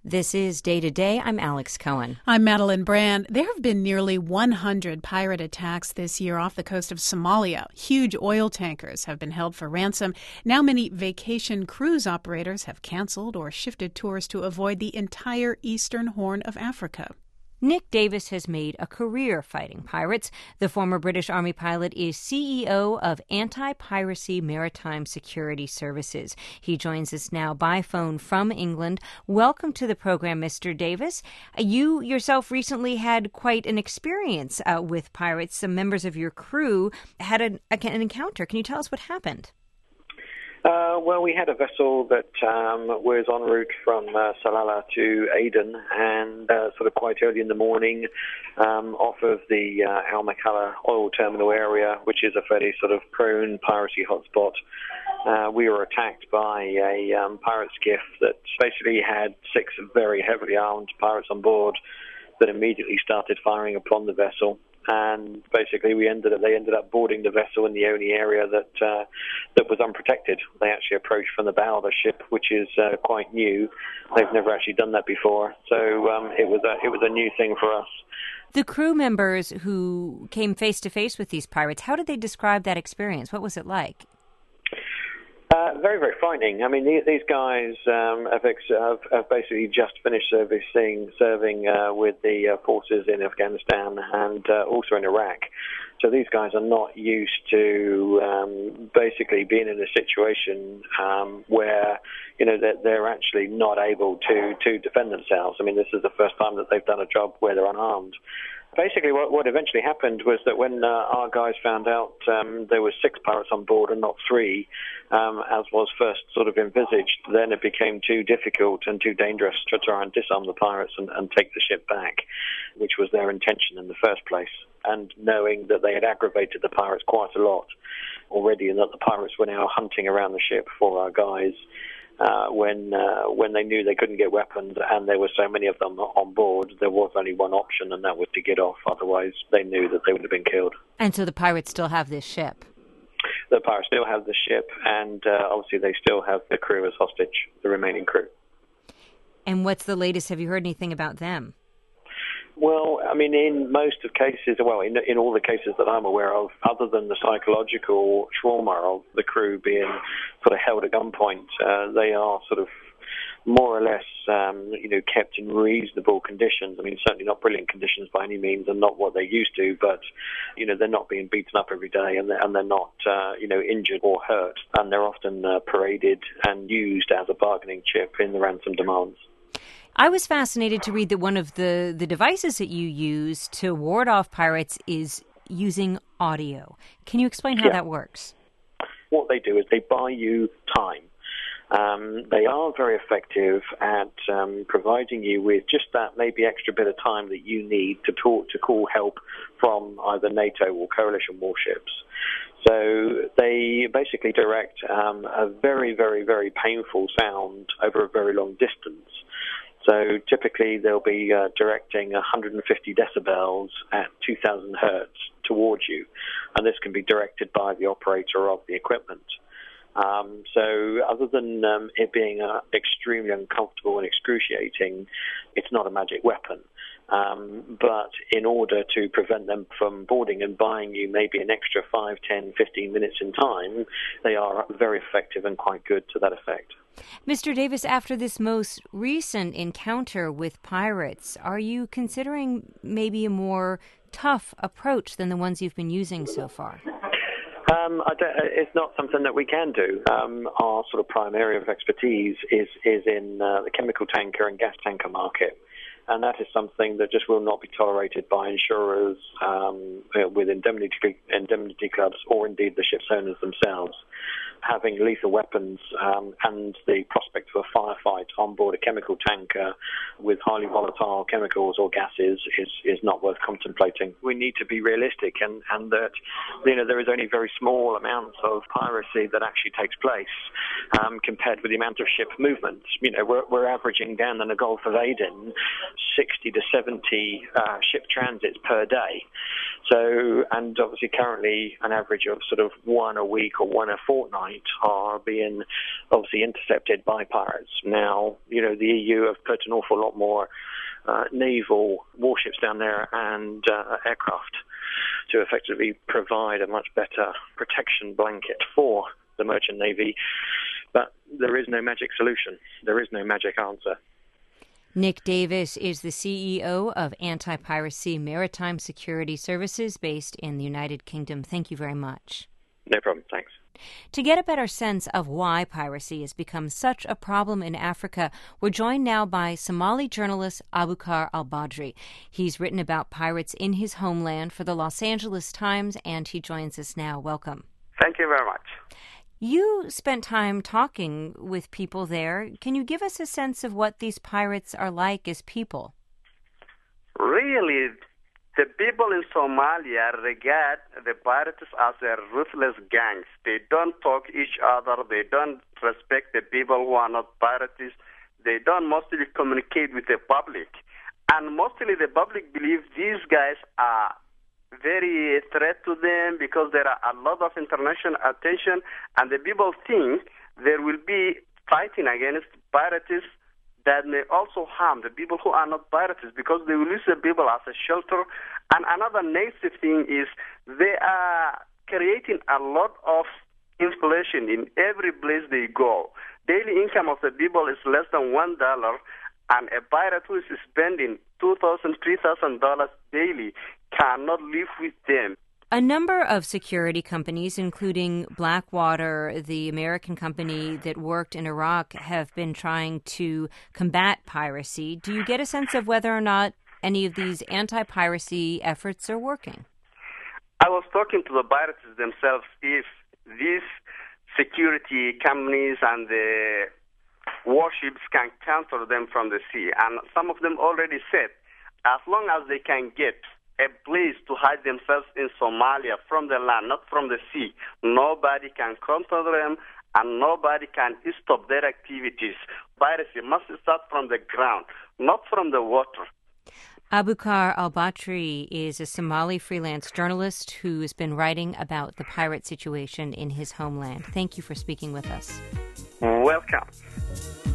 This is Day to Day. I'm Alex Cohen. I'm Madeline Brand. There have been nearly 100 pirate attacks this year off the coast of Somalia. Huge oil tankers have been held for ransom. Now many vacation cruise operators have canceled or shifted tours to avoid the entire eastern Horn of Africa. Nick Davis has made a career fighting pirates. The former British Army pilot is CEO of Anti-Piracy Maritime Security Services. He joins us now by phone from England. Welcome to the program, Mr. Davis. You yourself recently had quite an experience with pirates. Some members of your crew had an encounter. Can you tell us what happened? Well, we had a vessel that was en route from Salalah to Aden, and sort of quite early in the morning, off of the Al Makalla oil terminal area, which is a fairly sort of prone piracy hotspot, we were attacked by a pirate skiff that basically had 6 very heavily armed pirates on board that immediately started firing upon the vessel. And basically, they ended up boarding the vessel in the only area that was unprotected. They actually approached from the bow of the ship, which is quite new. They've never actually done that before, so it was a new thing for us. The crew members who came face to face with these pirates, how did they describe that experience? What was it like? Very, very frightening. I mean, these guys have basically just finished serving with the forces in Afghanistan and also in Iraq. So these guys are not used to basically being in a situation where, you know, they're actually not able to defend themselves. I mean, this is the first time that they've done a job where they're unarmed. Basically, what eventually happened was that when our guys found out there were 6 pirates on board and not 3, as was first sort of envisaged, then it became too difficult and too dangerous to try and disarm the pirates and take the ship back, which was their intention in the first place. And knowing that they had aggravated the pirates quite a lot already, and that the pirates were now hunting around the ship for our guys, when they knew they couldn't get weapons and there were so many of them on board, there was only one option, and that was to get off. Otherwise, they knew that they would have been killed. And so the pirates still have this ship? The pirates still have the ship, and obviously they still have the crew as hostage, the remaining crew. And what's the latest? Have you heard anything about them? Well, I mean, in most of cases, in all the cases that I'm aware of, other than the psychological trauma of the crew being sort of held at gunpoint, they are sort of more or less, kept in reasonable conditions. I mean, certainly not brilliant conditions by any means, and not what they're used to, but, they're not being beaten up every day, and they're not, injured or hurt, and they're often paraded and used as a bargaining chip in the ransom demands. I was fascinated to read that one of the devices that you use to ward off pirates is using audio. Can you explain how that works? What they do is they buy you time. They are very effective at providing you with just that maybe extra bit of time that you need to call help from either NATO or coalition warships. So they basically direct a very, very, very painful sound over a very long distance. So typically they'll be directing 150 decibels at 2,000 hertz towards you, and this can be directed by the operator of the equipment. So other than it being extremely uncomfortable and excruciating, it's not a magic weapon. But in order to prevent them from boarding and buying you maybe an extra 5, 10, 15 minutes in time, they are very effective and quite good to that effect. Mr. Davis, after this most recent encounter with pirates, are you considering maybe a more tough approach than the ones you've been using so far? It's not something that we can do. Our sort of prime area of expertise is in the chemical tanker and gas tanker market. And that is something that just will not be tolerated by insurers with indemnity clubs, or indeed the ship's owners themselves. Having lethal weapons and the prospect of a firefight on board a chemical tanker with highly volatile chemicals or gases is not worth contemplating. We need to be realistic, and that there is only very small amounts of piracy that actually takes place compared with the amount of ship movements. We're averaging down in the Gulf of Aden 60 to 70 ship transits per day. So, and obviously currently an average of sort of one a week or one a fortnight are being obviously intercepted by pirates. Now, the EU have put an awful lot more naval warships down there and aircraft to effectively provide a much better protection blanket for the merchant navy. But there is no magic solution. There is no magic answer. Nick Davis is the CEO of Anti-Piracy Maritime Security Services based in the United Kingdom. Thank you very much. No problem. Thanks. To get a better sense of why piracy has become such a problem in Africa, we're joined now by Somali journalist Abukar al-Badri. He's written about pirates in his homeland for the Los Angeles Times, and he joins us now. Welcome. Thank you very much. You spent time talking with people there. Can you give us a sense of what these pirates are like as people? Really, the people in Somalia regard the pirates as a ruthless gangs. They don't talk each other. They don't respect the people who are not pirates. They don't mostly communicate with the public. And mostly the public believes these guys are very threat to them because there are a lot of international attention, and the people think there will be fighting against pirates that may also harm the people who are not pirates because they will use the people as a shelter. And another negative thing is they are creating a lot of inflation in every place they go. Daily income of the people is less than $1, and a pirate who is spending $2,000, $3,000 daily cannot live with them. A number of security companies, including Blackwater, the American company that worked in Iraq, have been trying to combat piracy. Do you get a sense of whether or not any of these anti-piracy efforts are working? I was talking to the pirates themselves if these security companies and the warships can counter them from the sea. And some of them already said, as long as they can get a place to hide themselves in Somalia from the land, not from the sea, nobody can counter them and nobody can stop their activities. Piracy must start from the ground, not from the water. Abukar al-Badri is a Somali freelance journalist who has been writing about the pirate situation in his homeland. Thank you for speaking with us. Welcome.